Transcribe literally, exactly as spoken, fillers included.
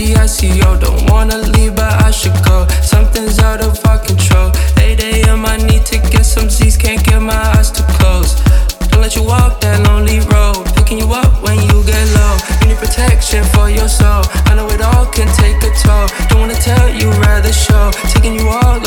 see, I see, yo. Don't wanna leave, but I should go. Something's out of our control. eight a.m. I need to get some Z's, can't get my eyes to close. Don't let you walk that lonely road. Picking you up when you get low. You need protection for your soul. I know it all can take a toll. Don't wanna tell you, rather show. Taking you all